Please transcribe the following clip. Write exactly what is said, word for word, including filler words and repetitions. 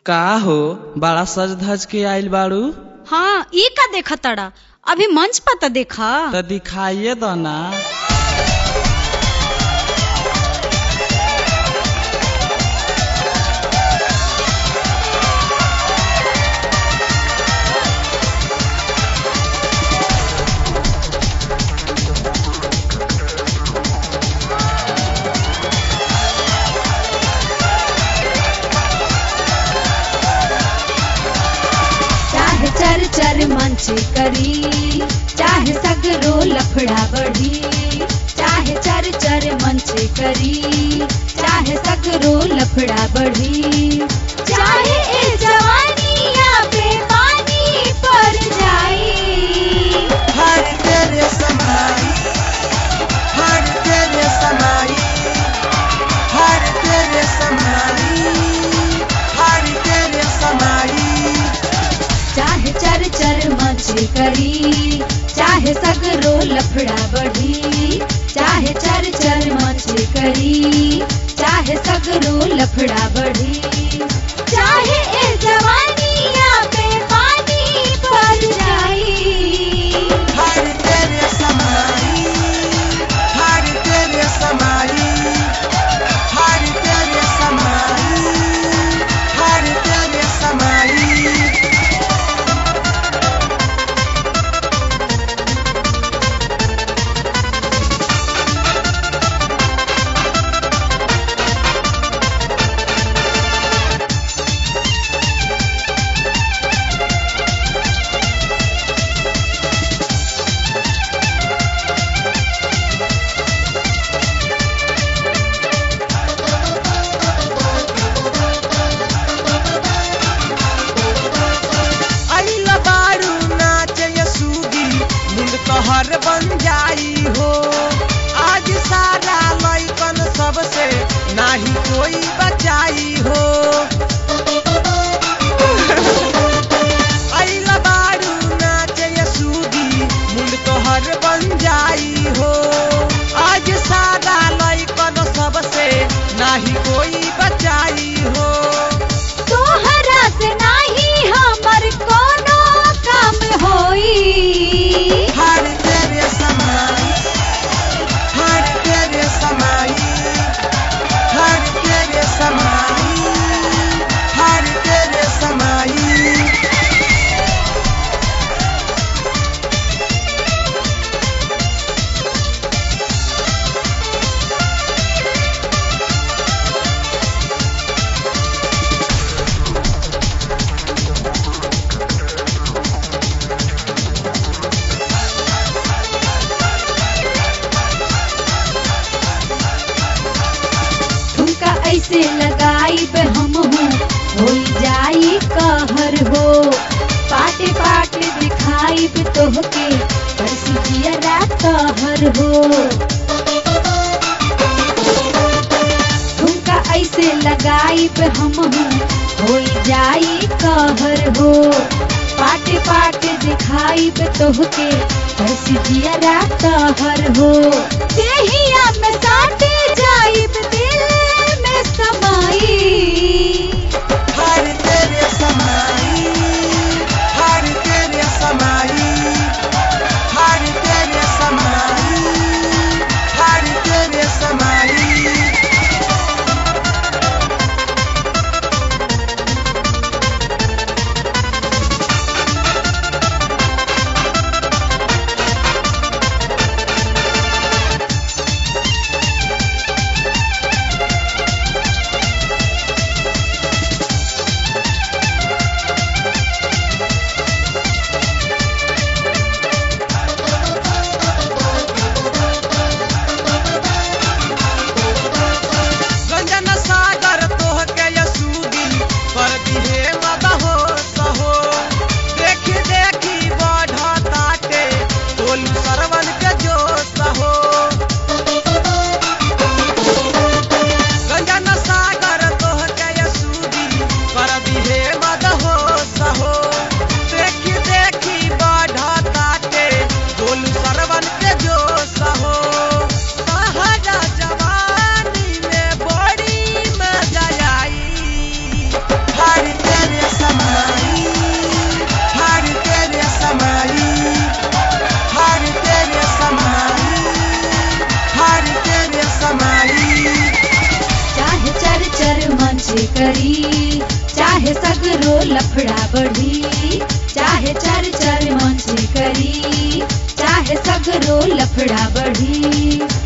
का हो बड़ा सज धज के आइल बाड़ू? हाँ, ई का देखा तड़ा? अभी मंच पर तो देखा। तो दिखाइए दो ना। चर चर मंच करी, चाहे सगरो लफड़ा बढ़ी। चाहे चर चर मंच करी, चाहे सगरो लफड़ा बढ़ी। चाहे ए जवानिया पे पानी पर जाई। हर तेरे समाई, हर तेरे समाई, हर तेरे समाई, हर तेरे समाई। चाहे चर चर मंच करी, चाहे सगरो लफड़ा बढ़ी। चाहे चर चर मंच करी, चाहे सगरो लफड़ा बढ़ी। चाहे ए जवानिया पे पानी पर जाई। हर तेरे समाई, हर तेरे समाई, हर तेरे समाई, हर तेरे समाई। हर बन जाई हो आज सारा लइकन सबसे नाही कोई बचाई हो। अइला बारू नाचे सूगी मुंड तो हर बन जाई हो आज सारा लइकन सबसे नाही कोई बचाई हो। तोहरा से नाही हमर कोनो काम होई। हर तेरे समाई, हर तेरे समाई, हर तेरे समाई, हर तेरे समाई। ऐसे लगाई पे हम हूँ हो जाई कहर हो। पाटे पाटे दिखाई पे तोहके परसी जियरा कहर हो। झुमका ऐसे लगाई पे हम हूँ हो जाई कहर हो। पाटे पाटे दिखाई पे तोहके परसी जियरा कहर हो। देहिया में साटे जाई पे दिल समाई। हर तेरे समाई, हर तेरे समाई, हर तेरे समाई, हर तेरे समाई। हर करी, चाहे सगरो लफड़ा बढ़ी, चाहे चर चर मंच करी, चाहे सगरो लफड़ा बढ़ी।